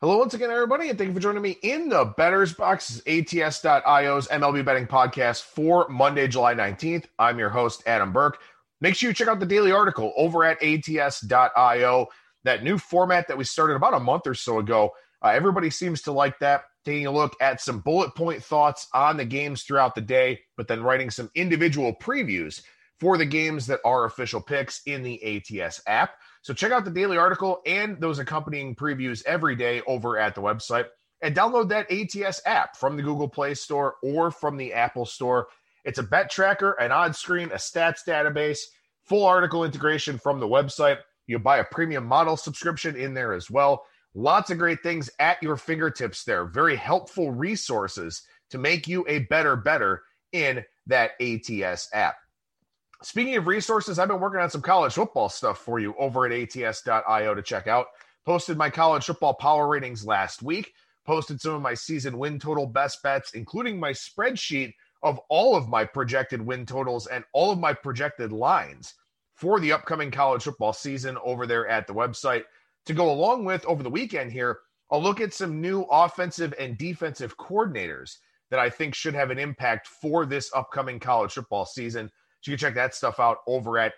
Hello once again, everybody, and thank you for joining me in the Bettor's Box, ATS.io's MLB betting podcast for Monday, July 19th. I'm your host, Adam Burke. Make sure you check out the daily article over at ATS.io, that new format that we started about a month or so ago. Everybody seems to like that, taking a look at some bullet point thoughts on the games throughout the day, but then writing some individual previews for the games that are official picks in the ATS app. So check out the daily article and those accompanying previews every day over at the website, and download that ATS app from the Google Play Store or from the Apple Store. It's a bet tracker, an odds screen, a stats database, full article integration from the website. You buy a premium model subscription in there as well. Lots of great things at your fingertips there. Very helpful resources to make you a better bettor in that ATS app. Speaking of resources, I've been working on some college football stuff for you over at ATS.io to check out. Posted my college football power ratings last week. Posted some of my season win total best bets, including my spreadsheet of all of my projected win totals and all of my projected lines for the upcoming college football season over there at the website. To go along with, over the weekend here, I'll look at some new offensive and defensive coordinators that I think should have an impact for this upcoming college football season. So you can check that stuff out over at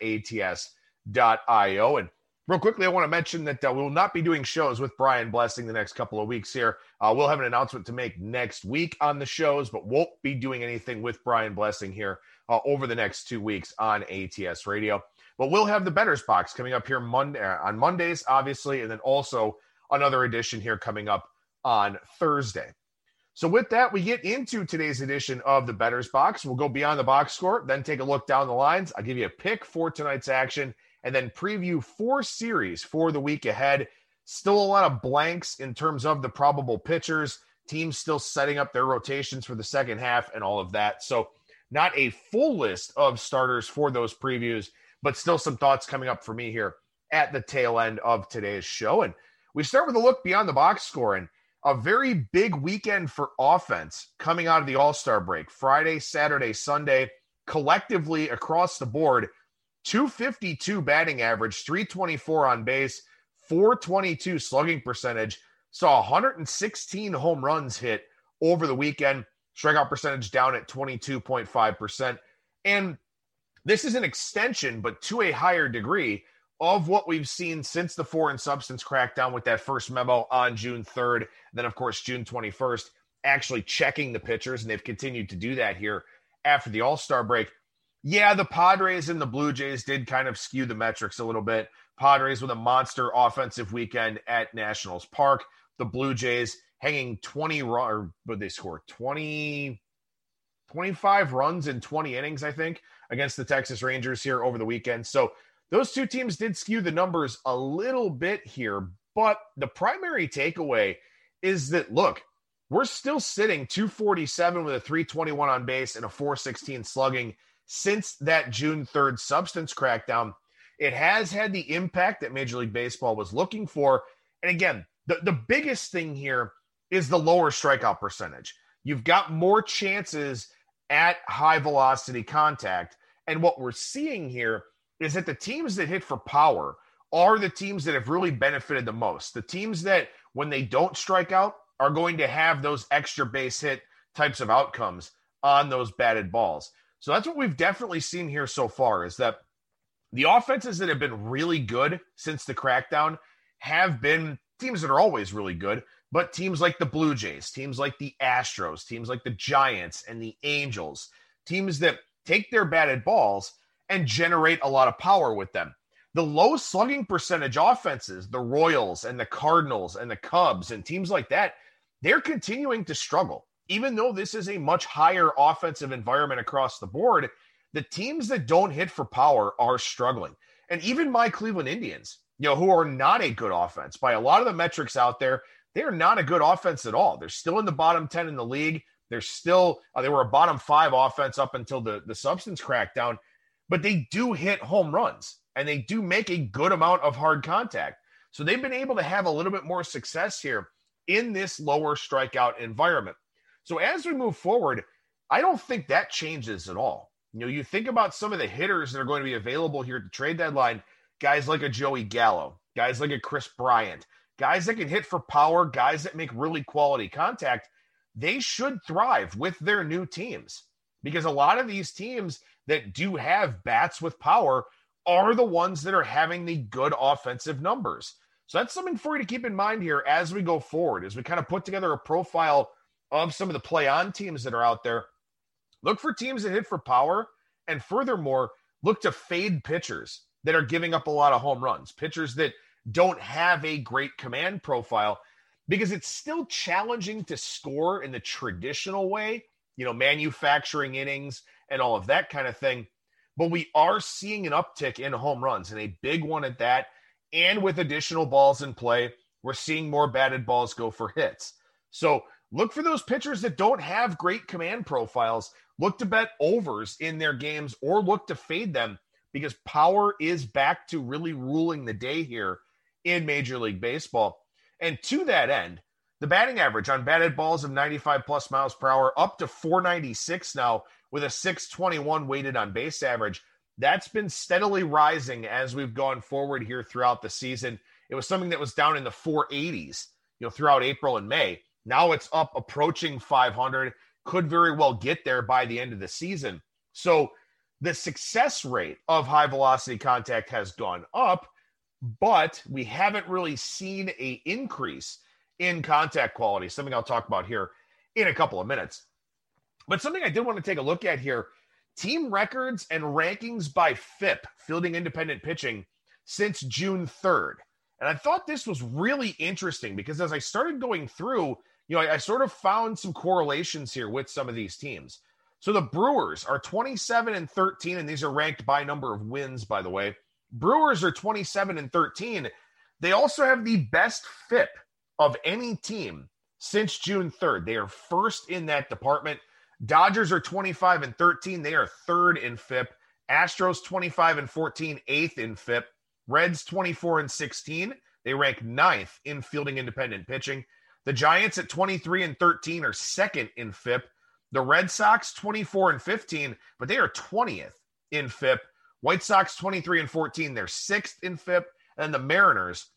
ATS.io. And real quickly, I want to mention that we will not be doing shows with Brian Blessing the next couple of weeks here. We'll have an announcement to make next week on the shows, but won't be doing anything with Brian Blessing here over the next 2 weeks on ATS Radio. But we'll have the Bettor's Box coming up here on Mondays, obviously, and then also another edition here coming up on Thursday. So with that, we get into today's edition of the Bettor's Box. We'll go beyond the box score, then take a look down the lines. I'll give you a pick for tonight's action, and then preview 4 series for the week ahead. Still a lot of blanks in terms of the probable pitchers. Teams still setting up their rotations for the second half and all of that. So not a full list of starters for those previews, but still some thoughts coming up for me here at the tail end of today's show. And we start with a look beyond the box score, and a very big weekend for offense coming out of the All-Star break. Friday, Saturday, Sunday, collectively across the board, 252 batting average, 324 on base, 422 slugging percentage. Saw 116 home runs hit over the weekend. Strikeout percentage down at 22.5%. And this is an extension, but to a higher degree, of what we've seen since the foreign substance crackdown with that first memo on June 3rd. Then, of course, June 21st, actually checking the pitchers, and they've continued to do that here after the All-Star break. Yeah, the Padres and the Blue Jays did kind of skew the metrics a little bit. Padres with a monster offensive weekend at Nationals Park. The Blue Jays hanging 25 runs in 20 innings, I think, against the Texas Rangers here over the weekend. So those two teams did skew the numbers a little bit here, but the primary takeaway is that, look, we're still sitting 247 with a 321 on base and a 416 slugging since that June 3rd substance crackdown. It has had the impact that Major League Baseball was looking for. And again, the biggest thing here is the lower strikeout percentage. You've got more chances at high velocity contact. And what we're seeing here is that the teams that hit for power are the teams that have really benefited the most. The teams that, when they don't strike out, are going to have those extra base hit types of outcomes on those batted balls. So that's what we've definitely seen here so far, is that the offenses that have been really good since the crackdown have been teams that are always really good, but teams like the Blue Jays, teams like the Astros, teams like the Giants and the Angels, teams that take their batted balls and generate a lot of power with them. The low slugging percentage offenses, the Royals and the Cardinals and the Cubs and teams like that, they're continuing to struggle. Even though this is a much higher offensive environment across the board, the teams that don't hit for power are struggling. And even my Cleveland Indians, who are not a good offense, by a lot of the metrics out there, they are not a good offense at all. They're still in the bottom 10 in the league. They're still, they were a bottom 5 offense up until the substance crackdown. But they do hit home runs, and they do make a good amount of hard contact. So they've been able to have a little bit more success here in this lower strikeout environment. So as we move forward, I don't think that changes at all. You think about some of the hitters that are going to be available here at the trade deadline, guys like a Joey Gallo, guys like a Chris Bryant, guys that can hit for power, guys that make really quality contact, they should thrive with their new teams, because a lot of these teams that do have bats with power are the ones that are having the good offensive numbers. So that's something for you to keep in mind here as we go forward, as we kind of put together a profile of some of the play-on teams that are out there. Look for teams that hit for power, and furthermore, look to fade pitchers that are giving up a lot of home runs, pitchers that don't have a great command profile, because it's still challenging to score in the traditional way, manufacturing innings and all of that kind of thing. But we are seeing an uptick in home runs, and a big one at that. And with additional balls in play, we're seeing more batted balls go for hits. So look for those pitchers that don't have great command profiles. Look to bet overs in their games, or look to fade them, because power is back to really ruling the day here in Major League Baseball. And to that end, the batting average on batted balls of 95 plus miles per hour up to 496 now, with a 621 weighted on base average. That's been steadily rising as we've gone forward here throughout the season. It was something that was down in the 480s, throughout April and May. Now it's up approaching 500, could very well get there by the end of the season. So the success rate of high velocity contact has gone up, but we haven't really seen an increase in contact quality, something I'll talk about here in a couple of minutes. But something I did want to take a look at here, team records and rankings by FIP, fielding independent pitching, since June 3rd. And I thought this was really interesting, because as I started going through, I sort of found some correlations here with some of these teams. So the Brewers are 27-13, and these are ranked by number of wins, by the way. Brewers are 27-13. They also have the best FIP of any team since June 3rd. They are first in that department. Dodgers are 25-13. They are third in FIP. Astros 25-14, eighth in FIP. Reds 24-16. They rank ninth in fielding independent pitching. The Giants at 23-13 are second in FIP. The Red Sox 24-15, but they are 20th in FIP. White Sox 23-14, they're sixth in FIP. And the Mariners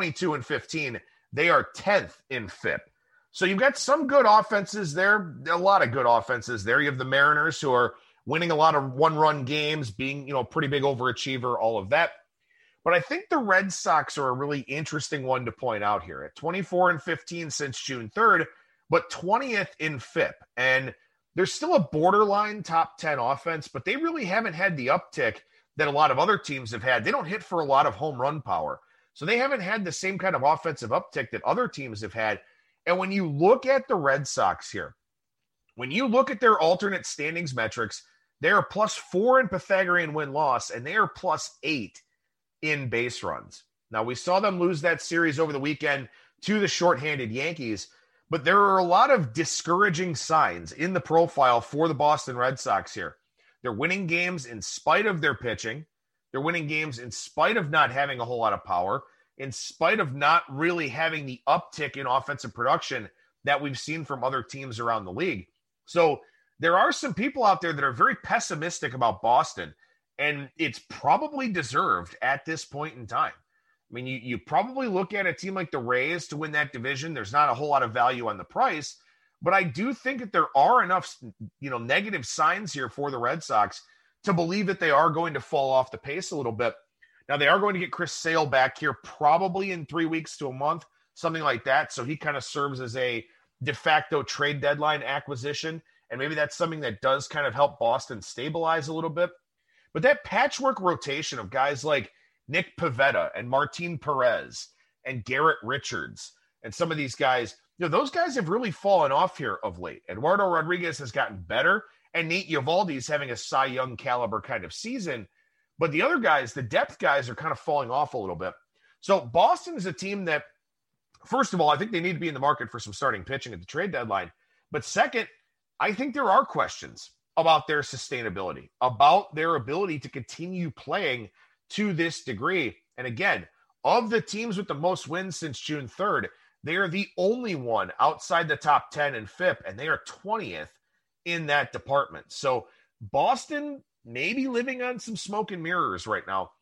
22-15, they are 10th in FIP. So you've got some good offenses there, a lot of good offenses there. You have the Mariners, who are winning a lot of one-run games, being, pretty big overachiever, all of that. But I think the Red Sox are a really interesting one to point out here at 24-15 since June 3rd, but 20th in FIP. And there's still a borderline top 10 offense, but they really haven't had the uptick that a lot of other teams have had. They don't hit for a lot of home run power. So they haven't had the same kind of offensive uptick that other teams have had. And when you look at the Red Sox here, when you look at their alternate standings metrics, they are +4 in Pythagorean win-loss, and they are +8 in base runs. Now, we saw them lose that series over the weekend to the shorthanded Yankees, but there are a lot of discouraging signs in the profile for the Boston Red Sox here. They're winning games in spite of their pitching. They're winning games in spite of not having a whole lot of power, in spite of not really having the uptick in offensive production that we've seen from other teams around the league. So there are some people out there that are very pessimistic about Boston, and it's probably deserved at this point in time. I mean, you probably look at a team like the Rays to win that division. There's not a whole lot of value on the price, but I do think that there are enough, negative signs here for the Red Sox to believe that they are going to fall off the pace a little bit. Now, they are going to get Chris Sale back here probably in 3 weeks to a month, something like that. So he kind of serves as a de facto trade deadline acquisition. And maybe that's something that does kind of help Boston stabilize a little bit. But that patchwork rotation of guys like Nick Pivetta and Martin Perez and Garrett Richards and some of these guys, those guys have really fallen off here of late. Eduardo Rodriguez has gotten better, and Nate Eovaldi is having a Cy Young caliber kind of season. But the other guys, the depth guys, are kind of falling off a little bit. So Boston is a team that, first of all, I think they need to be in the market for some starting pitching at the trade deadline. But second, I think there are questions about their sustainability, about their ability to continue playing to this degree. And again, of the teams with the most wins since June 3rd, they are the only one outside the top 10 in FIP, and they are 20th in that department. So Boston maybe living on some smoke and mirrors right now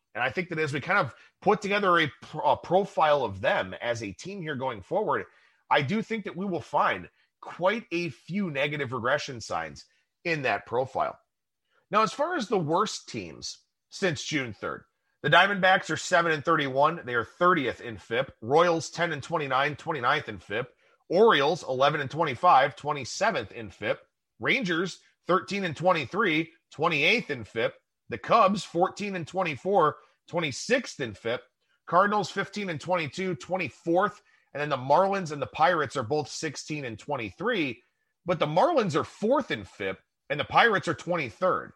And I think that as we kind of put together a profile of them as a team here going forward, I do think that we will find quite a few negative regression signs in that profile. Now, as far as the worst teams since June 3rd, the Diamondbacks are 7-31. They are 30th in FIP. Royals 10-29, 29th in FIP. Orioles 11-25, 27th in FIP. Rangers 13-23, 28th in FIP. The Cubs 14-24, 26th in FIP. Cardinals 15-22, 24th. And then the Marlins and the Pirates are both 16-23. But the Marlins are 4th in FIP and the Pirates are 23rd.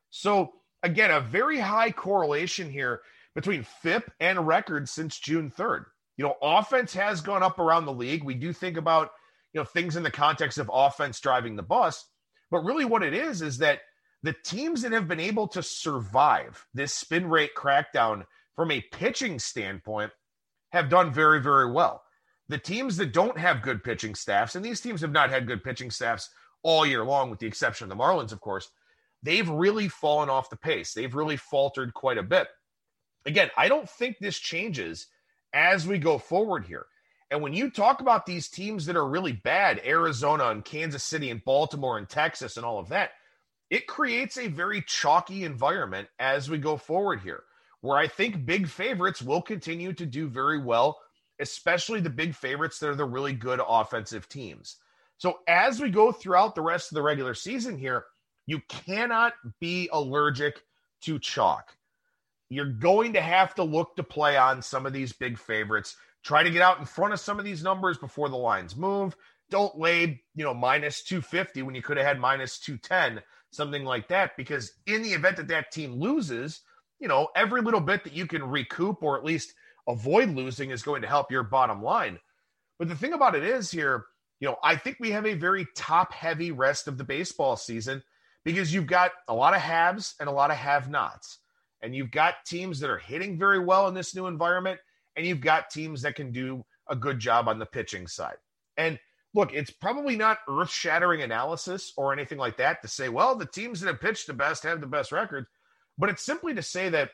So again, a very high correlation here between FIP and records since June 3rd. Offense has gone up around the league. We do think about, things in the context of offense driving the bus. But really what it is that the teams that have been able to survive this spin rate crackdown from a pitching standpoint have done very, very well. The teams that don't have good pitching staffs, and these teams have not had good pitching staffs all year long, with the exception of the Marlins, of course, they've really fallen off the pace. They've really faltered quite a bit. Again, I don't think this changes as we go forward here. And when you talk about these teams that are really bad, Arizona and Kansas City and Baltimore and Texas and all of that, it creates a very chalky environment as we go forward here, where I think big favorites will continue to do very well, especially the big favorites that are the really good offensive teams. So as we go throughout the rest of the regular season here, you cannot be allergic to chalk. You're going to have to look to play on some of these big favorites. Try to get out in front of some of these numbers before the lines move. Don't lay, minus 250 when you could have had minus 210, something like that, because in the event that that team loses, every little bit that you can recoup or at least avoid losing is going to help your bottom line. But the thing about it is here, I think we have a very top-heavy rest of the baseball season because you've got a lot of haves and a lot of have-nots. And you've got teams that are hitting very well in this new environment, and you've got teams that can do a good job on the pitching side. And look, it's probably not earth-shattering analysis or anything like that to say, well, the teams that have pitched the best have the best records. But it's simply to say that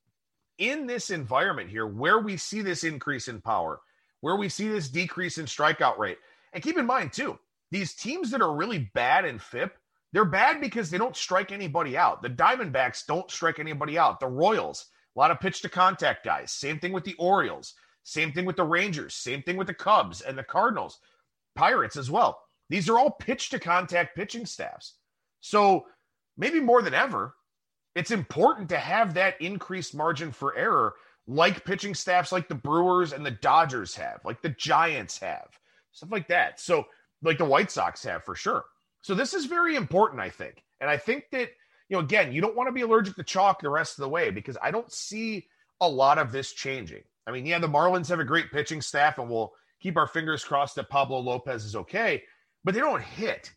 in this environment here, where we see this increase in power, where we see this decrease in strikeout rate, and keep in mind, too, these teams that are really bad in FIP, they're bad because they don't strike anybody out. The Diamondbacks don't strike anybody out. The Royals, a lot of pitch-to-contact guys. Same thing with the Orioles. Same thing with the Rangers. Same thing with the Cubs and the Cardinals. Pirates as well. These are all pitch-to-contact pitching staffs. So maybe more than ever, it's important to have that increased margin for error like pitching staffs like the Brewers and the Dodgers have, like the Giants have, stuff like that. So like the White Sox have for sure. So this is very important, I think. And I think that, again, you don't want to be allergic to chalk the rest of the way because I don't see a lot of this changing. I mean, yeah, the Marlins have a great pitching staff and we'll keep our fingers crossed that Pablo Lopez is okay, but they don't hit,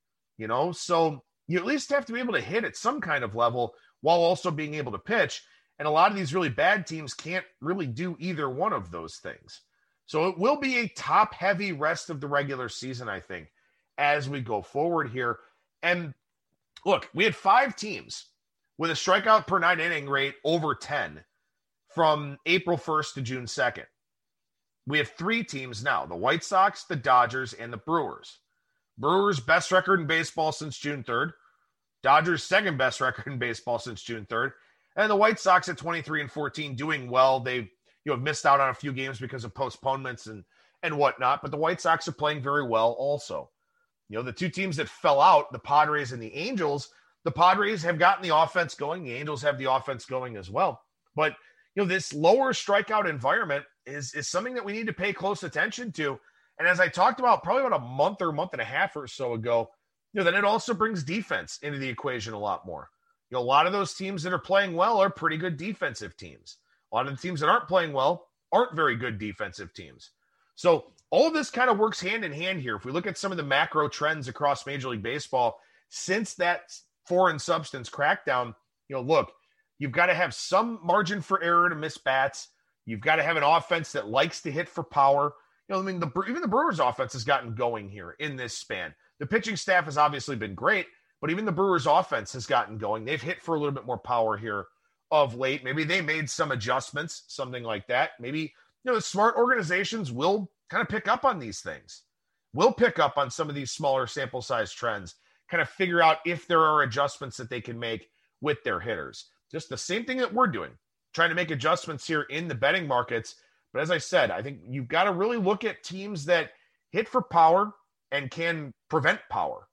So you at least have to be able to hit at some kind of level while also being able to pitch. And a lot of these really bad teams can't really do either one of those things. So it will be a top-heavy rest of the regular season, I think, as we go forward here. And look, we had 5 teams with a strikeout per 9 inning rate over 10 from April 1st to June 2nd. We have 3 teams now, the White Sox, the Dodgers, and the Brewers. Brewers' best record in baseball since June 3rd. Dodgers' second best record in baseball since June 3rd. And the White Sox at 23-14 doing well. They've have missed out on a few games because of postponements and whatnot, but the White Sox are playing very well also. The 2 teams that fell out, the Padres and the Angels, the Padres have gotten the offense going. The Angels have the offense going as well. But, this lower strikeout environment is something that we need to pay close attention to. And as I talked about probably about a month and a half or so ago, then it also brings defense into the equation a lot more. A lot of those teams that are playing well are pretty good defensive teams. A lot of the teams that aren't playing well aren't very good defensive teams. So all of this kind of works hand in hand here. If we look at some of the macro trends across Major League Baseball since that foreign substance crackdown, look, you've got to have some margin for error to miss bats. You've got to have an offense that likes to hit for power. Even the Brewers offense has gotten going here in this span. The pitching staff has obviously been great, but even the Brewers offense has gotten going. They've hit for a little bit more power here of late. Maybe they made some adjustments, something like that. Maybe, the smart organizations will kind of pick up on these things. We'll pick up on some of these smaller sample size trends, kind of figure out if there are adjustments that they can make with their hitters. Just the same thing that we're doing, trying to make adjustments here in the betting markets. But as I said, I think you've got to really look at teams that hit for power and can prevent power,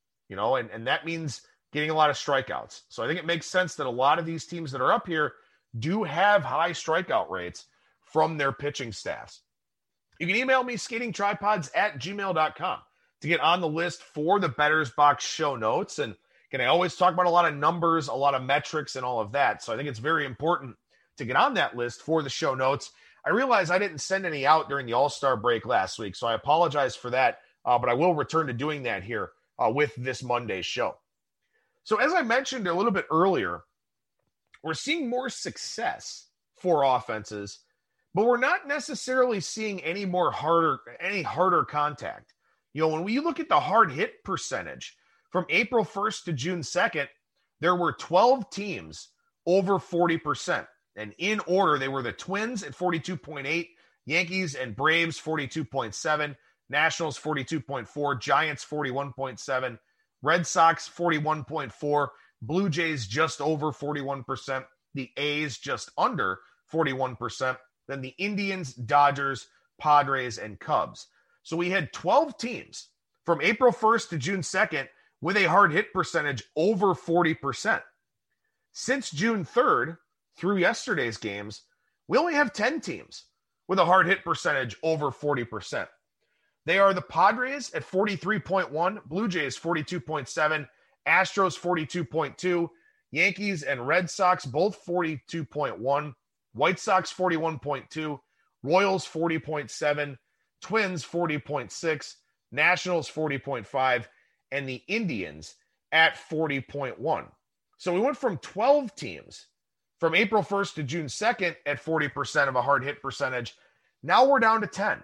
and that means getting a lot of strikeouts. So I think it makes sense that a lot of these teams that are up here do have high strikeout rates from their pitching staffs. You can email me skatingtripods@gmail.com to get on the list for the Bettor's Box show notes. And again, I always talk about a lot of numbers, a lot of metrics, and all of that. So I think it's very important to get on that list for the show notes. I realize I didn't send any out during the All-Star break last week, so I apologize for that, but I will return to doing that here with this Monday's show. So as I mentioned a little bit earlier, we're seeing more success for offenses, but we're not necessarily seeing any harder contact. When we look at the hard hit percentage from April 1st to June 2nd, there were 12 teams over 40%. And in order, they were the Twins at 42.8, Yankees and Braves 42.7, Nationals 42.4, Giants 41.7, Red Sox 41.4, Blue Jays just over 41%, the A's just under 41%, then the Indians, Dodgers, Padres, and Cubs. So we had 12 teams from April 1st to June 2nd with a hard hit percentage over 40%. Since June 3rd, through yesterday's games, we only have 10 teams with a hard hit percentage over 40%. They are the Padres at 43.1, Blue Jays 42.7, Astros 42.2, Yankees and Red Sox both 42.1, White Sox 41.2, Royals 40.7, Twins 40.6, Nationals 40.5, and the Indians at 40.1. So we went from 12 teams from April 1st to June 2nd at 40% of a hard hit percentage. Now we're down to 10.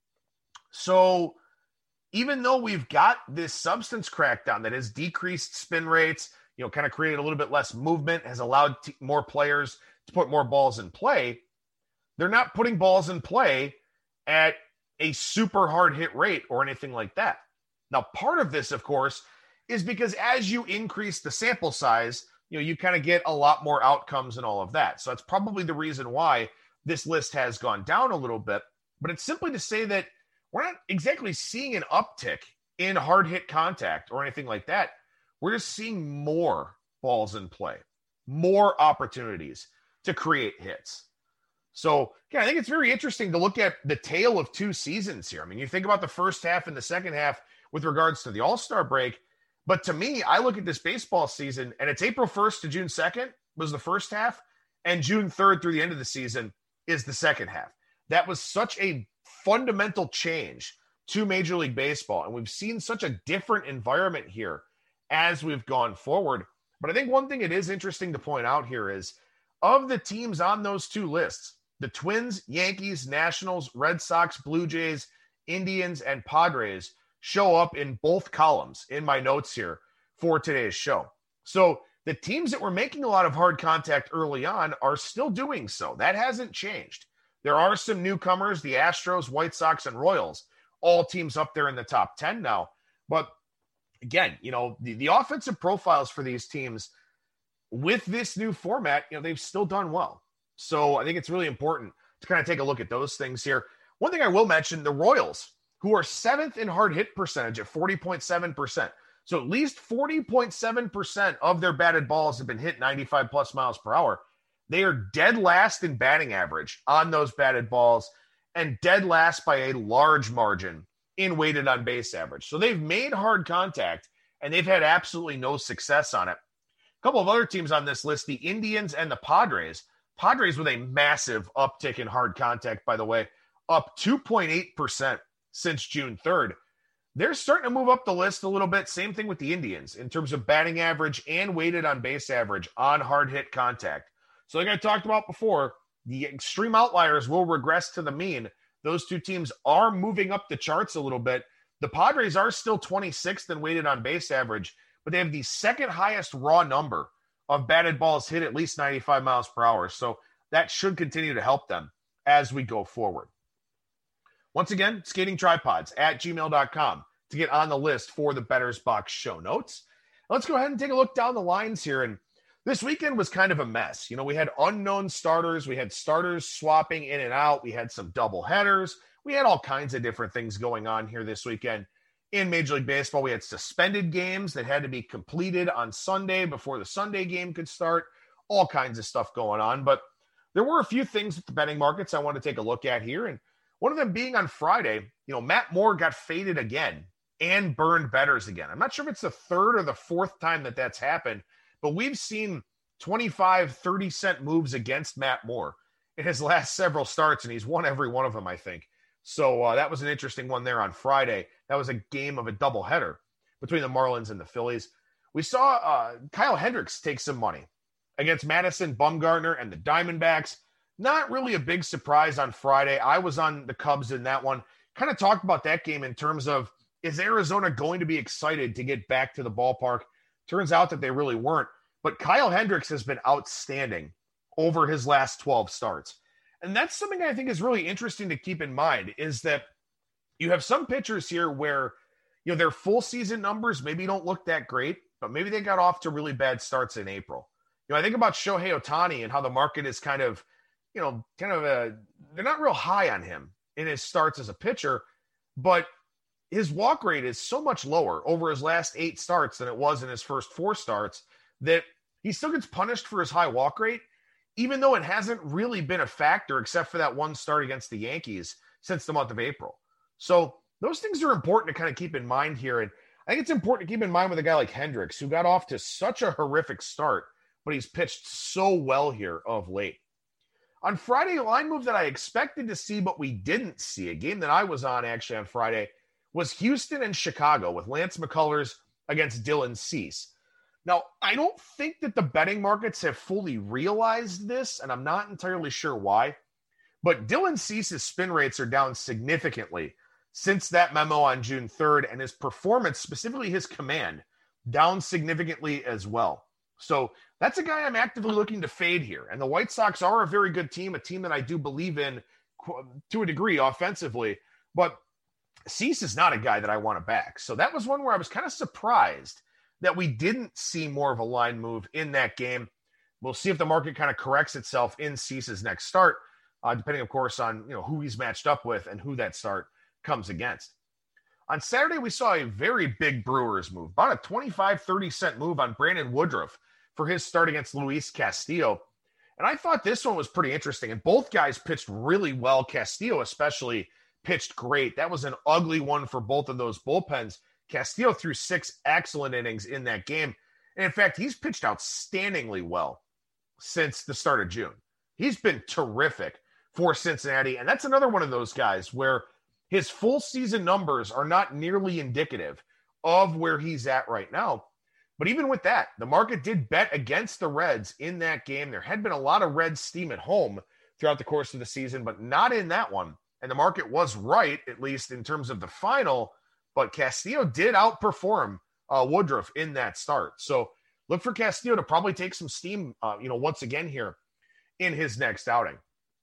So even though we've got this substance crackdown that has decreased spin rates, kind of created a little bit less movement, has allowed more players to put more balls in play, they're not putting balls in play at a super hard hit rate or anything like that. Now, part of this, of course, is because as you increase the sample size, you kind of get a lot more outcomes and all of that. So that's probably the reason why this list has gone down a little bit. But it's simply to say that we're not exactly seeing an uptick in hard hit contact or anything like that. We're just seeing more balls in play, more opportunities to create hits. So, I think it's very interesting to look at the tale of two seasons here. I mean, you think about the first half and the second half with regards to the All-Star break. But to me, I look at this baseball season, and it's April 1st to June 2nd was the first half, and June 3rd through the end of the season is the second half. That was such a fundamental change to Major League Baseball, and we've seen such a different environment here as we've gone forward. But I think one thing it is interesting to point out here is, of the teams on those two lists, the Twins, Yankees, Nationals, Red Sox, Blue Jays, Indians, and Padres show up in both columns in my notes here for today's show. So the teams that were making a lot of hard contact early on are still doing so. That hasn't changed. There are some newcomers, the Astros, White Sox, and Royals, all teams up there in the top 10 now. But again, the offensive profiles for these teams with this new format, they've still done well. So I think it's really important to kind of take a look at those things here. One thing I will mention, the Royals, who are 7th in hard hit percentage at 40.7%. So at least 40.7% of their batted balls have been hit 95 plus miles per hour. They are dead last in batting average on those batted balls and dead last by a large margin in weighted on base average. So they've made hard contact and they've had absolutely no success on it. A couple of other teams on this list, the Indians and the Padres. Padres with a massive uptick in hard contact, by the way, up 2.8% since June 3rd. They're starting to move up the list a little bit. Same thing with the Indians in terms of batting average and weighted on base average on hard hit contact. So like I talked about before, the extreme outliers will regress to the mean. Those two teams are moving up the charts a little bit. The Padres are still 26th in weighted on base average, but they have the second highest raw number of batted balls hit at least 95 miles per hour. So that should continue to help them as we go forward. Once again, skatingtripods@gmail.com to get on the list for the Bettor's Box show notes. Let's go ahead and take a look down the lines here. And this weekend was kind of a mess. We had unknown starters. We had starters swapping in and out. We had some double headers. We had all kinds of different things going on here this weekend. In Major League Baseball, we had suspended games that had to be completed on Sunday before the Sunday game could start. All kinds of stuff going on. But there were a few things with the betting markets I want to take a look at here. And one of them being on Friday, Matt Moore got faded again and burned bettors again. I'm not sure if it's the third or the fourth time that that's happened, but we've seen 25, 30-cent moves against Matt Moore in his last several starts, and he's won every one of them, I think. So that was an interesting one there on Friday. That was a game of a doubleheader between the Marlins and the Phillies. We saw Kyle Hendricks take some money against Madison Bumgarner and the Diamondbacks. Not really a big surprise on Friday. I was on the Cubs in that one. Kind of talked about that game in terms of, is Arizona going to be excited to get back to the ballpark? Turns out that they really weren't. But Kyle Hendricks has been outstanding over his last 12 starts. And that's something I think is really interesting to keep in mind, is that you have some pitchers here where, their full season numbers maybe don't look that great, but maybe they got off to really bad starts in April. I think about Shohei Ohtani and how the market is kind of they're not real high on him in his starts as a pitcher, but his walk rate is so much lower over his last 8 starts than it was in his first 4 starts that he still gets punished for his high walk rate, even though it hasn't really been a factor except for that one start against the Yankees since the month of April. So those things are important to kind of keep in mind here. And I think it's important to keep in mind with a guy like Hendricks, who got off to such a horrific start, but he's pitched so well here of late. On Friday, a line move that I expected to see, but we didn't see, a game that I was on actually on Friday, was Houston and Chicago with Lance McCullers against Dylan Cease. Now, I don't think that the betting markets have fully realized this, and I'm not entirely sure why, but Dylan Cease's spin rates are down significantly since that memo on June 3rd, and his performance, specifically his command, down significantly as well. So that's a guy I'm actively looking to fade here. And the White Sox are a very good team, a team that I do believe in to a degree offensively, but Cease is not a guy that I want to back. So that was one where I was kind of surprised that we didn't see more of a line move in that game. We'll see if the market kind of corrects itself in Cease's next start, depending, of course, on who he's matched up with and who that start comes against. On Saturday, we saw a very big Brewers move, about a 25, 30-cent move on Brandon Woodruff for his start against Luis Castillo. And I thought this one was pretty interesting. And both guys pitched really well. Castillo especially pitched great. That was an ugly one for both of those bullpens. Castillo threw 6 excellent innings in that game. And in fact, he's pitched outstandingly well since the start of June. He's been terrific for Cincinnati. And that's another one of those guys where his full season numbers are not nearly indicative of where he's at right now. But even with that, the market did bet against the Reds in that game. There had been a lot of Reds steam at home throughout the course of the season, but not in that one. And the market was right, at least in terms of the final, but Castillo did outperform Woodruff in that start. So look for Castillo to probably take some steam, once again here in his next outing.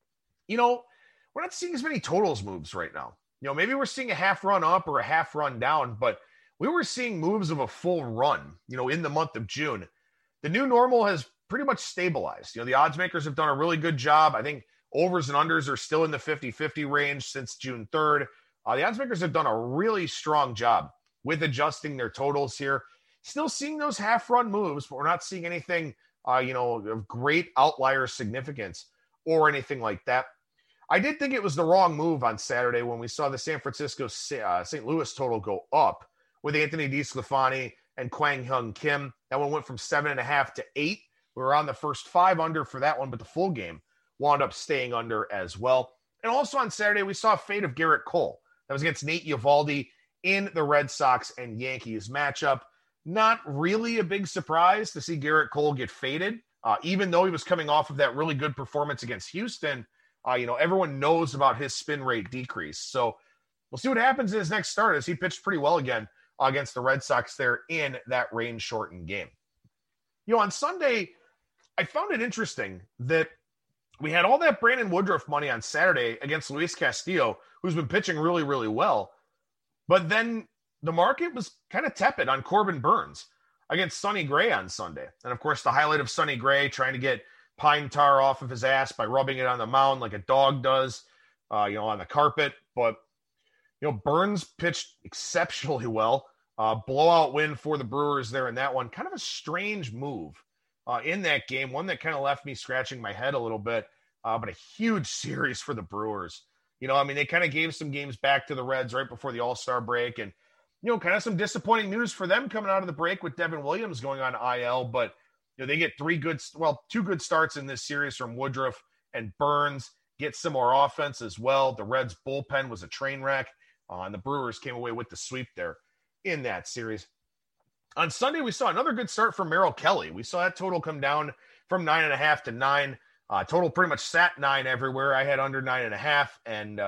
We're not seeing as many totals moves right now. Maybe we're seeing a half run up or a half run down, but we were seeing moves of a full run, in the month of June. The new normal has pretty much stabilized. The odds makers have done a really good job. I think overs and unders are still in the 50-50 range since June 3rd. The odds makers have done a really strong job with adjusting their totals here. Still seeing those half run moves, but we're not seeing anything, of great outlier significance or anything like that. I did think it was the wrong move on Saturday when we saw the San Francisco St. Louis total go up with Anthony DeSclafani and Kwang Hyun Kim. That one went from 7.5 to 8. We were on the first 5 under for that one, but the full game wound up staying under as well. And also on Saturday, we saw a fade of Garrett Cole. That was against Nate Eovaldi in the Red Sox and Yankees matchup. Not really a big surprise to see Garrett Cole get faded, even though he was coming off of that really good performance against Houston. Everyone knows about his spin rate decrease. So we'll see what happens in his next start, as he pitched pretty well again against the Red Sox there in that rain-shortened game. On Sunday, I found it interesting that we had all that Brandon Woodruff money on Saturday against Luis Castillo, who's been pitching really, really well. But then the market was kind of tepid on Corbin Burnes against Sonny Gray on Sunday. And of course, the highlight of Sonny Gray trying to get pine tar off of his ass by rubbing it on the mound like a dog does, on the carpet. But, Burnes pitched exceptionally well. Blowout win for the Brewers there in that one. Kind of a strange move in that game. One that kind of left me scratching my head a little bit, but a huge series for the Brewers. They kind of gave some games back to the Reds right before the All-Star break. And, kind of some disappointing news for them coming out of the break with Devin Williams going on IL. But, they get two good starts in this series from Woodruff and Burnes. Get some more offense as well. The Reds' bullpen was a train wreck, and the Brewers came away with the sweep there in that series. On Sunday, we saw another good start from Merrill Kelly. We saw that total come down from 9.5 to 9. Total pretty much sat 9 everywhere. I had under 9.5, and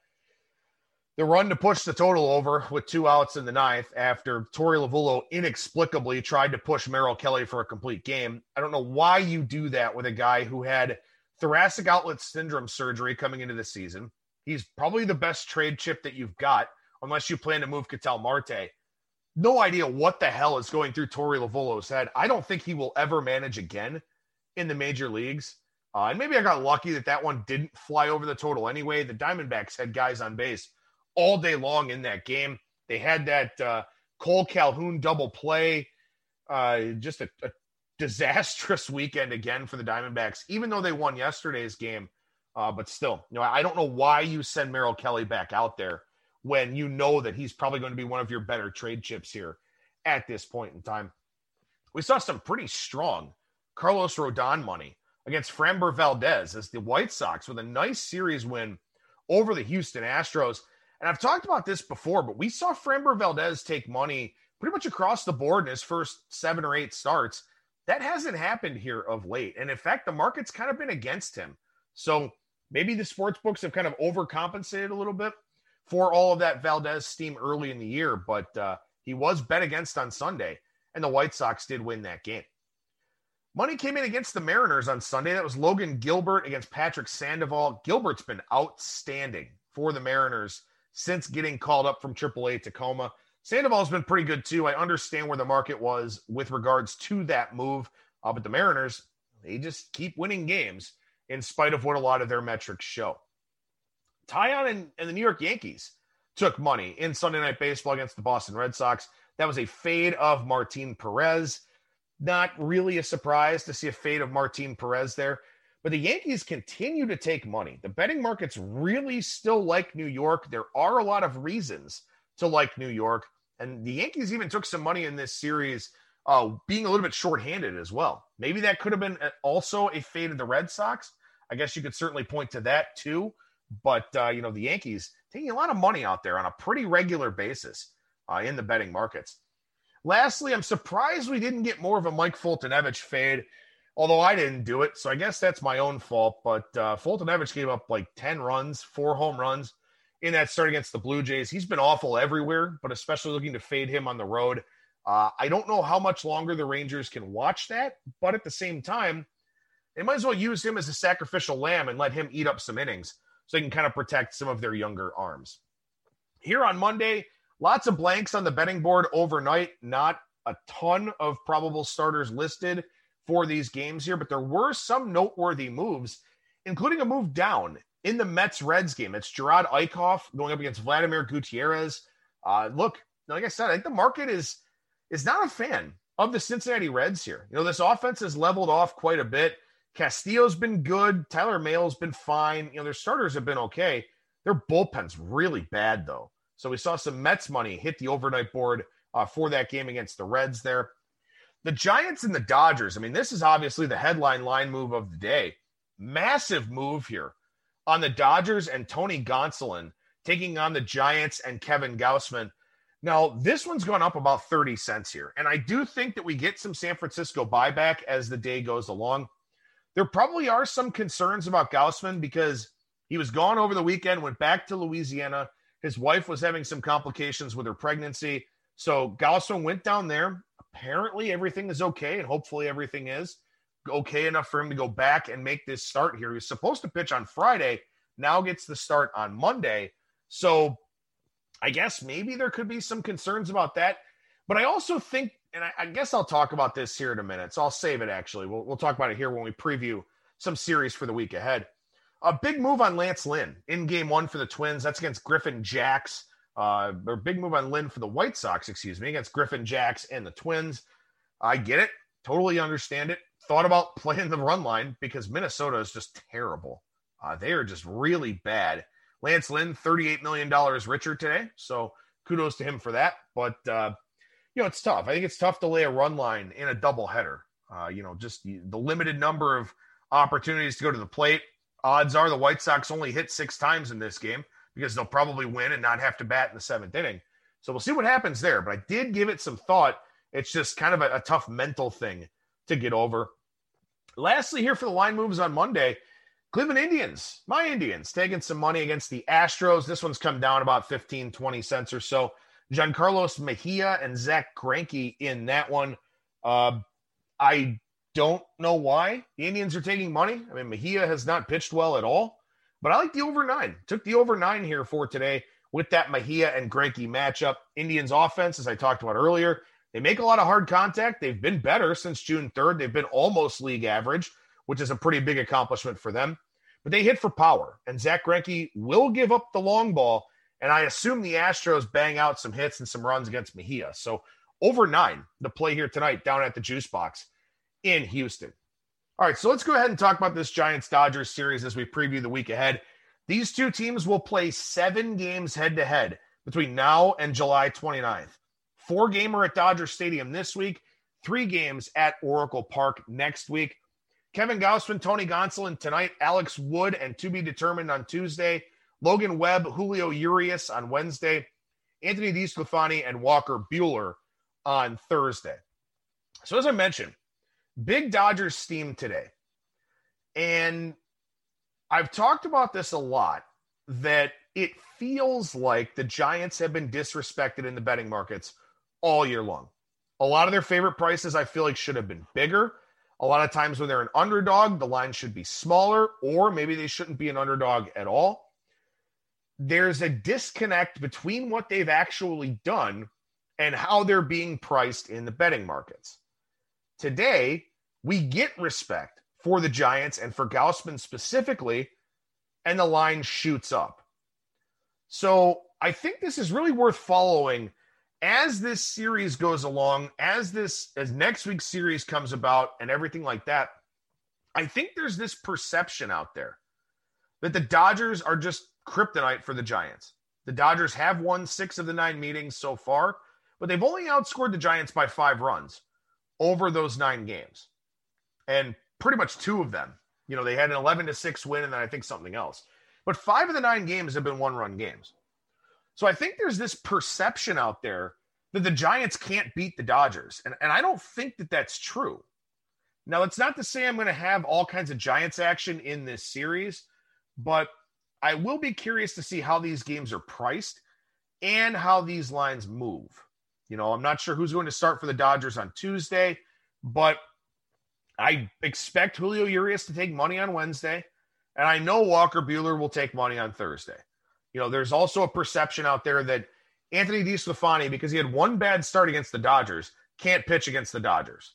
the run to push the total over with 2 outs in the ninth after Torey Lovullo inexplicably tried to push Merrill Kelly for a complete game. I don't know why you do that with a guy who had thoracic outlet syndrome surgery coming into the season. He's probably the best trade chip that you've got, unless you plan to move Ketel Marte. No idea what the hell is going through Torey Lovullo's head. I don't think he will ever manage again in the major leagues. And maybe I got lucky that one didn't fly over the total anyway. The Diamondbacks had guys on base all day long in that game. They had that Cole Calhoun double play. Just a disastrous weekend again for the Diamondbacks, even though they won yesterday's game. But still, I don't know why you send Merrill Kelly back out there when you know that he's probably going to be one of your better trade chips here at this point in time. We saw some pretty strong Carlos Rodon money against Framber Valdez as the White Sox with a nice series win over the Houston Astros. And I've talked about this before, but we saw Framber Valdez take money pretty much across the board in his first 7 or 8 starts. That hasn't happened here of late. And in fact, the market's kind of been against him. So maybe the sports books have kind of overcompensated a little bit for all of that Valdez steam early in the year. But he was bet against on Sunday, and the White Sox did win that game. Money came in against the Mariners on Sunday. That was Logan Gilbert against Patrick Sandoval. Gilbert's been outstanding for the Mariners since getting called up from AAA Tacoma. Sandoval's been pretty good too. I understand where the market was with regards to that move. But the Mariners, they just keep winning games in spite of what a lot of their metrics show. Taillon and the New York Yankees took money in Sunday Night Baseball against the Boston Red Sox. That was a fade of Martin Perez. Not really a surprise to see a fade of Martin Perez there. But the Yankees continue to take money. The betting markets really still like New York. There are a lot of reasons to like New York. And the Yankees even took some money in this series, being a little bit shorthanded as well. Maybe that could have been also a fade of the Red Sox. I guess you could certainly point to that too. But, the Yankees taking a lot of money out there on a pretty regular basis in the betting markets. Lastly, I'm surprised we didn't get more of a Mike Foltynewicz fade, although I didn't do it. So I guess that's my own fault. But Foltynewicz gave up like 10 runs, 4 home runs in that start against the Blue Jays. He's been awful everywhere, but especially looking to fade him on the road. I don't know how much longer the Rangers can watch that, but at the same time, they might as well use him as a sacrificial lamb and let him eat up some innings so they can kind of protect some of their younger arms. Here on Monday, lots of blanks on the betting board overnight. Not a ton of probable starters listed for these games here, but there were some noteworthy moves, including a move down in the Mets-Reds game. It's Gerard Eichhoff going up against Vladimir Gutierrez. Look, like I said, I think the market is not a fan of the Cincinnati Reds here. This offense has leveled off quite a bit. Castillo's been good. Tyler Mahle's been fine. Their starters have been okay. Their bullpen's really bad, though. So we saw some Mets money hit the overnight board for that game against the Reds there. The Giants and the Dodgers. This is obviously the headline line move of the day. Massive move here on the Dodgers and Tony Gonsolin taking on the Giants and Kevin Gausman. Now, this one's gone up about 30 cents here. And I do think that we get some San Francisco buyback as the day goes along. There probably are some concerns about Gausman because he was gone over the weekend, went back to Louisiana. His wife was having some complications with her pregnancy. So Gausman went down there, apparently everything is okay, and hopefully everything is okay enough for him to go back and make this start here. He was supposed to pitch on Friday, now gets the start on Monday. So I guess maybe there could be some concerns about that. But I also think, and I guess I'll talk about this here in a minute, so I'll save it actually. We'll talk about it here when we preview some series for the week ahead. A big move on Lance Lynn in game one for the Twins. That's against Griffin Jax. Or big move on Lynn for the White Sox, against Griffin Jax and the Twins. I get it. Totally understand it. Thought about playing the run line because Minnesota is just terrible. They are just really bad. Lance Lynn, $38 million richer today. So kudos to him for that. But, it's tough. I think it's tough to lay a run line in a doubleheader. Just the limited number of opportunities to go to the plate. Odds are the White Sox only hit 6 times in this game because they'll probably win and not have to bat in the 7th inning. So we'll see what happens there. But I did give it some thought. It's just kind of a tough mental thing to get over. Lastly, here for the line moves on Monday, Cleveland Indians, my Indians, taking some money against the Astros. This one's come down about 15, 20 cents or so. Giancarlo Mejia and Zach Greinke in that one. I don't know why the Indians are taking money. I mean, Mejia has not pitched well at all, but I like the over 9. Took the over 9 here for today with that Mejia and Greinke matchup. Indians offense, as I talked about earlier, they make a lot of hard contact. They've been better since June 3rd. They've been almost league average, which is a pretty big accomplishment for them. But they hit for power, and Zach Greinke will give up the long ball, and I assume the Astros bang out some hits and some runs against Mejia. So over 9, the play here tonight down at the Juice Box in Houston. All right, so let's go ahead and talk about this Giants-Dodgers series as we preview the week ahead. These two teams will play 7 games head-to-head between now and July 29th. 4-gamer at Dodger Stadium this week, 3 games at Oracle Park next week. Kevin Gausman, Tony Gonsolin tonight, Alex Wood, and to be determined on Tuesday, Logan Webb, Julio Urias on Wednesday, Anthony DeSclafani, and Walker Buehler on Thursday. So as I mentioned, big Dodgers steam today. And I've talked about this a lot, that it feels like the Giants have been disrespected in the betting markets all year long. A lot of their favorite prices I feel like should have been bigger. A lot of times when they're an underdog, the line should be smaller, or maybe they shouldn't be an underdog at all. There's a disconnect between what they've actually done and how they're being priced in the betting markets. Today, we get respect for the Giants and for Gausman specifically, and the line shoots up. So I think this is really worth following as this series goes along, as next week's series comes about and everything like that. I think there's this perception out there that the Dodgers are just kryptonite for the Giants. The Dodgers have won 6 of the 9 meetings so far, but they've only outscored the Giants by 5 runs over those 9 games. And pretty much 2 of them, they had an 11-6 win and then I think something else. But 5 of the 9 games have been 1-run games. So I think there's this perception out there that the Giants can't beat the Dodgers. And I don't think that that's true. Now, it's not to say I'm going to have all kinds of Giants action in this series, but I will be curious to see how these games are priced and how these lines move. I'm not sure who's going to start for the Dodgers on Tuesday, but I expect Julio Urias to take money on Wednesday, and I know Walker Buehler will take money on Thursday. There's also a perception out there that Anthony DeSclafani, because he had one bad start against the Dodgers, can't pitch against the Dodgers.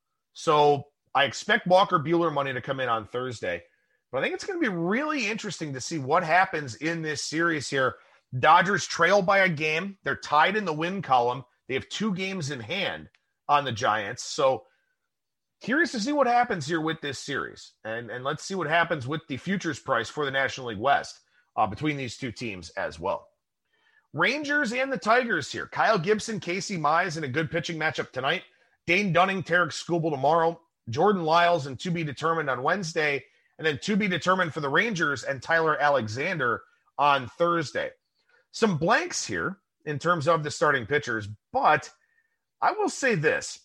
So I expect Walker Buehler money to come in on Thursday. But I think it's going to be really interesting to see what happens in this series here. Dodgers trail by a game. They're tied in the win column. They have 2 games in hand on the Giants. So curious to see what happens here with this series. And let's see what happens with the futures price for the National League West between these 2 teams as well. Rangers and the Tigers here. Kyle Gibson, Casey Mize in a good pitching matchup tonight. Dane Dunning, Tarek Skubal tomorrow. Jordan Lyles and to be determined on Wednesday. And then to be determined for the Rangers and Tyler Alexander on Thursday. Some blanks here in terms of the starting pitchers, but I will say this.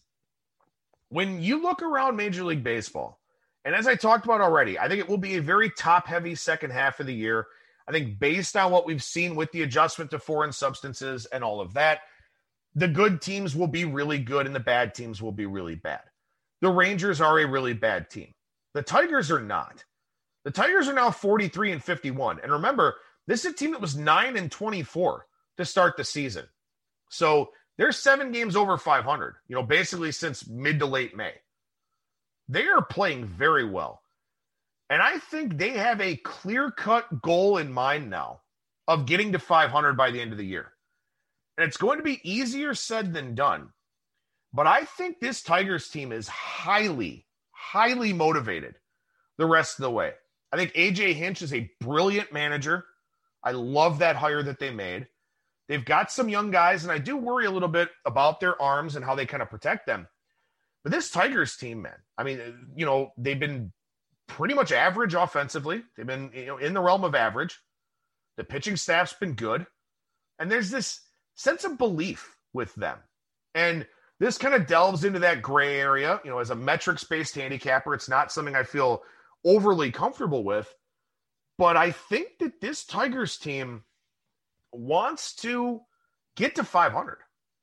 When you look around Major League Baseball, and as I talked about already, I think it will be a very top-heavy second half of the year. I think based on what we've seen with the adjustment to foreign substances and all of that, the good teams will be really good and the bad teams will be really bad. The Rangers are a really bad team. The Tigers are not. The Tigers are now 43-51. And remember, this is a team that was 9-24 to start the season. So they're 7 games over 500, basically since mid to late May. They are playing very well. And I think they have a clear-cut goal in mind now of getting to 500 by the end of the year. And it's going to be easier said than done. But I think this Tigers team is highly, highly motivated the rest of the way. I think A.J. Hinch is a brilliant manager. I love that hire that they made. They've got some young guys, and I do worry a little bit about their arms and how they kind of protect them. But this Tigers team, man, I mean, they've been pretty much average offensively. They've been, in the realm of average. The pitching staff's been good. And there's this sense of belief with them. And this kind of delves into that gray area. As a metrics-based handicapper, it's not something I feel overly comfortable with. But I think that this Tigers team wants to get to 500.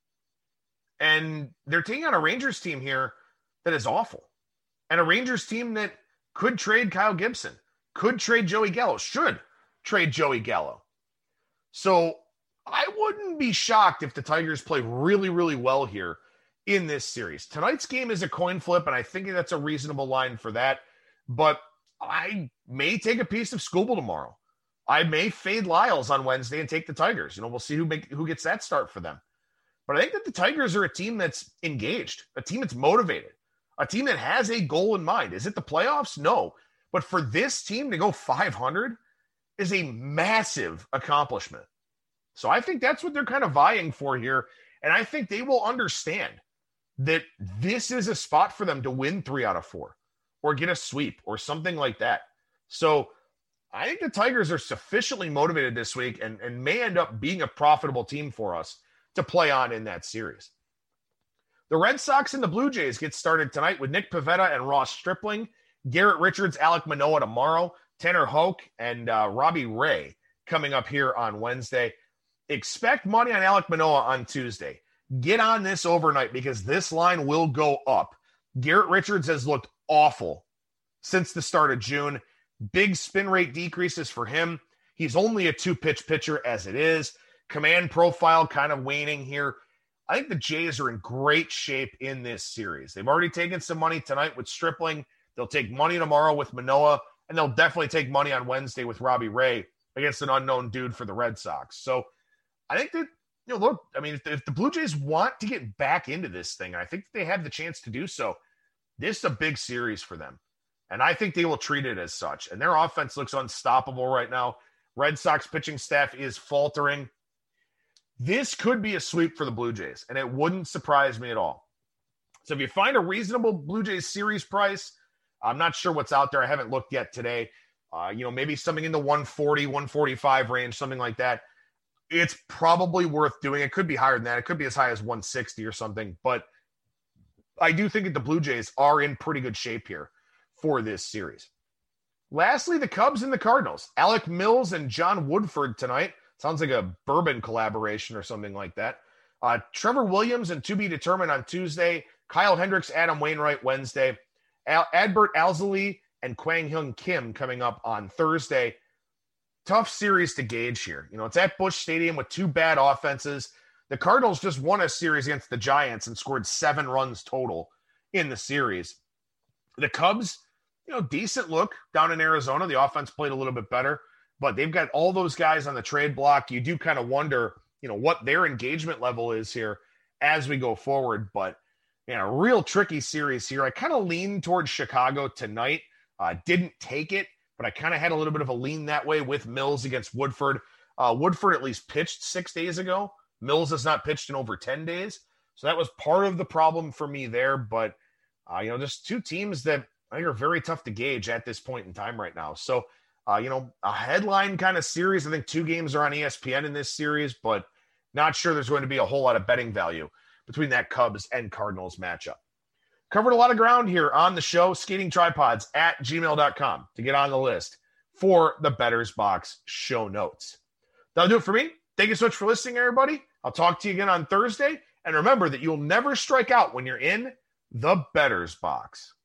And they're taking on a Rangers team here that is awful. And a Rangers team that could trade Kyle Gibson, could trade Joey Gallo, should trade Joey Gallo. So I wouldn't be shocked if the Tigers play really, really well here in this series. Tonight's game is a coin flip, and I think that's a reasonable line for that. But I may take a piece of Skubal tomorrow. I may fade Lyles on Wednesday and take the Tigers. We'll see who gets that start for them. But I think that the Tigers are a team that's engaged, a team that's motivated, a team that has a goal in mind. Is it the playoffs? No. But for this team to go 500 is a massive accomplishment. So I think that's what they're kind of vying for here. And I think they will understand that this is a spot for them to win 3 out of 4 or get a sweep or something like that. So I think the Tigers are sufficiently motivated this week and may end up being a profitable team for us to play on in that series. The Red Sox and the Blue Jays get started tonight with Nick Pivetta and Ross Stripling, Garrett Richards, Alek Manoah tomorrow, Tanner Houck, and Robbie Ray coming up here on Wednesday. Expect money on Alek Manoah on Tuesday. Get on this overnight because this line will go up. Garrett Richards has looked awful since the start of June. Big spin rate decreases for him. He's only a 2-pitch pitcher as it is. Command profile kind of waning here. I think the Jays are in great shape in this series. They've already taken some money tonight with Stripling. They'll take money tomorrow with Manoah, and they'll definitely take money on Wednesday with Robbie Ray against an unknown dude for the Red Sox. So I think that, look, I mean, if the Blue Jays want to get back into this thing, I think they have the chance to do so. This is a big series for them. And I think they will treat it as such. And their offense looks unstoppable right now. Red Sox pitching staff is faltering. This could be a sweep for the Blue Jays, and it wouldn't surprise me at all. So if you find a reasonable Blue Jays series price, I'm not sure what's out there. I haven't looked yet today. Maybe something in the 140, 145 range, something like that. It's probably worth doing. It could be higher than that. It could be as high as 160 or something. But I do think that the Blue Jays are in pretty good shape here for this series. Lastly, the Cubs and the Cardinals. Alec Mills and John Woodford tonight. Sounds like a bourbon collaboration or something like that. Trevor Williams and to be determined on Tuesday. Kyle Hendricks, Adam Wainwright Wednesday. Adbert Alzali and Kwang Hyun Kim coming up on Thursday. Tough series to gauge here. It's at Busch Stadium with 2 bad offenses. The Cardinals just won a series against the Giants and scored 7 runs total in the series. The Cubs, decent look down in Arizona. The offense played a little bit better, but they've got all those guys on the trade block. You do kind of wonder, what their engagement level is here as we go forward. But, a real tricky series here. I kind of lean towards Chicago tonight. Didn't take it, but I kind of had a little bit of a lean that way with Mills against Woodford. Woodford at least pitched 6 days ago. Mills has not pitched in over 10 days. So that was part of the problem for me there. But, just 2 teams that I think are very tough to gauge at this point in time right now. So, a headline kind of series. I think 2 games are on ESPN in this series, but not sure there's going to be a whole lot of betting value between that Cubs and Cardinals matchup. Covered a lot of ground here on the show. skatingtripods@gmail.com to get on the list for the Bettor's Box show notes. That'll do it for me. Thank you so much for listening, everybody. I'll talk to you again on Thursday, And remember that you'll never strike out when you're in the bettor's box.